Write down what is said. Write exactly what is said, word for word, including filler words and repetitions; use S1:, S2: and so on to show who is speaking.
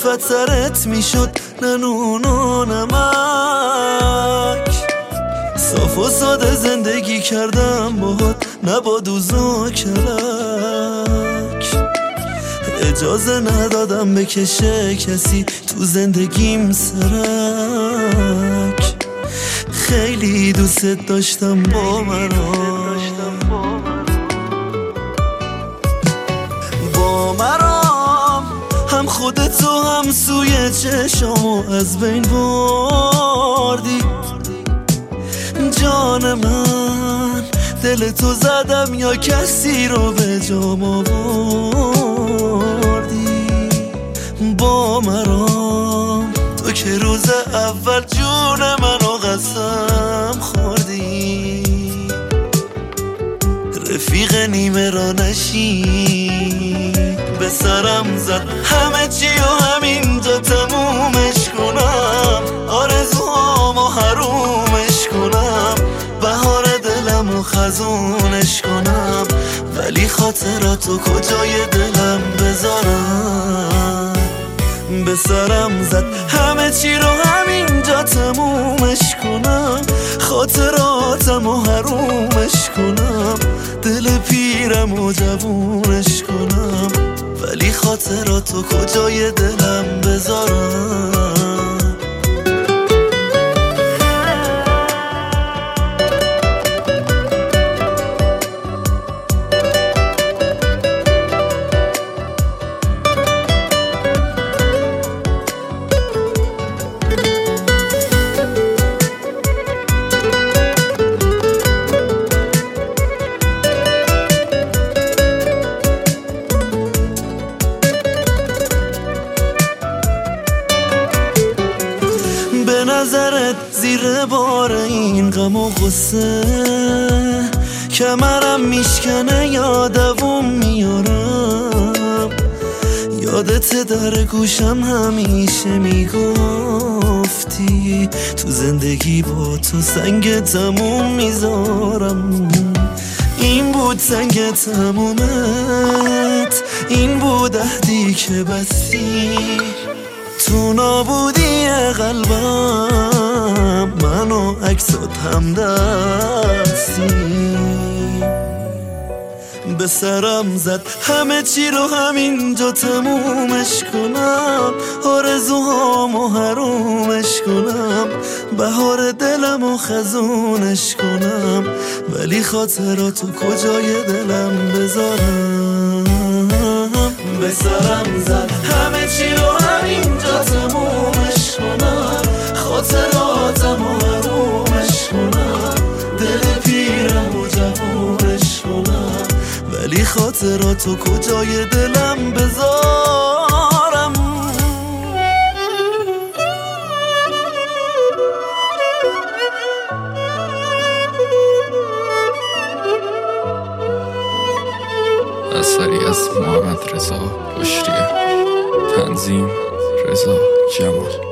S1: الفت سرت میشد نه نون و نمک. صاف و ساده زندگی کردم باهات نه با دوز و کلک. اجازه ندادم بکشه کسی تو زندگیم سرک. خیلی دوست داشتم با مرام با مرام هم خودتو هم سوی چشامو از بین بردی. جان من دل تو زدم یا کسی رو به جام آوردی. با مرام تو که روز اول جون منو قسم خوردی. رفیق نیمه را نشی به سرم زد همه چی و همینجا تمومش کنم. آرزوهامو حرومش کنم، بهار دلمو خزونش کنم. ولی خاطراتو کجای دلم بذارم؟ به سرم زد همه چی رو همینجا تمومش کنم. خاطراتمو حرومش کنم، دل پیرمو جوونش کنم. ولی خاطراتو کجای دلم بذارم؟ به نظرت زیر بار این غم و غصه کمرم میشکنه یا دووم میارم. یادت در گوشم همیشه میگفتی تو زندگی با تو سنگ تموم میذارم. این بود سنگ تمومت، این بود عهدی که بستی. تو نابودی قلبم منو عکسات همدستی. به سرم زد همه چی رو همینجا تمومش کنم. آرزوهامو حرومش کنم، بهار دلمو خزونش کنم. ولی خاطراتو کجای دلم بذارم؟ به سرم زد همه چی رو همینجا تمومش کنم. خاطراتمو حرومش کنم، دل پیرمو جوونش کنم. ولی خاطراتو کجای دلم بذارم؟
S2: اثری از محمد رضا بشریه، تنظیم رضا جمال.